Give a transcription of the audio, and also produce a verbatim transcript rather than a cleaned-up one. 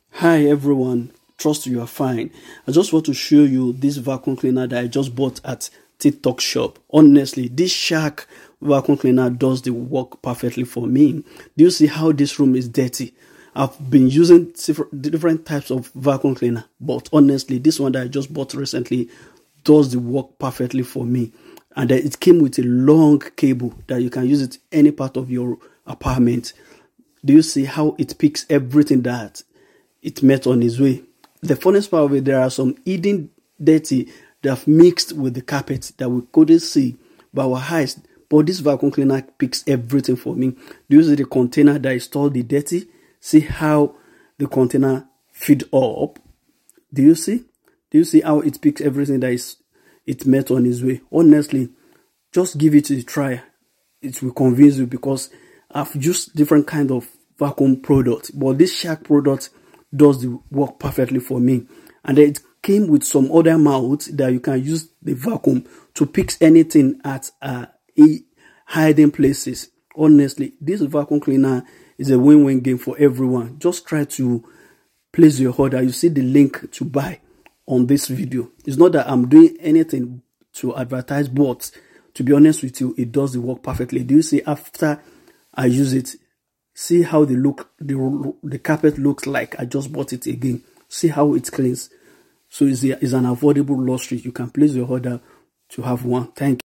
Hi everyone, trust you are fine. I just want to show you this vacuum cleaner that I just bought at TikTok shop. Honestly, this Shark vacuum cleaner does the work perfectly for me. Do you see how this room is dirty? I've been using different types of vacuum cleaner, but honestly, this one that I just bought recently does the work perfectly for me. And it came with a long cable that you can use it any part of your apartment. Do you see how it picks everything that it met on its way? The funniest part of it, there are some hidden dirty that have mixed with the carpet that we couldn't see by our eyes. But this vacuum cleaner picks everything for me. Do you see the container that is stored the dirty? See how the container feed up? Do you see? Do you see how it picks everything that is it met on its way? Honestly, just give it a try. It will convince you because I've used different kind of vacuum products, but this Shark product does the work perfectly for me. And it came with some other mouths that you can use the vacuum to pick anything at uh, hiding places. Honestly, this vacuum cleaner is a win-win game for everyone. Just try to place your order. You see the link to buy on this video. It's not that I'm doing anything to advertise, but to be honest with you, it does the work perfectly. Do you see after I use it? See how the look the the carpet looks like. I just bought it again. See how it cleans. So it's, a, it's an affordable luxury. You can place your order to have one. Thank you.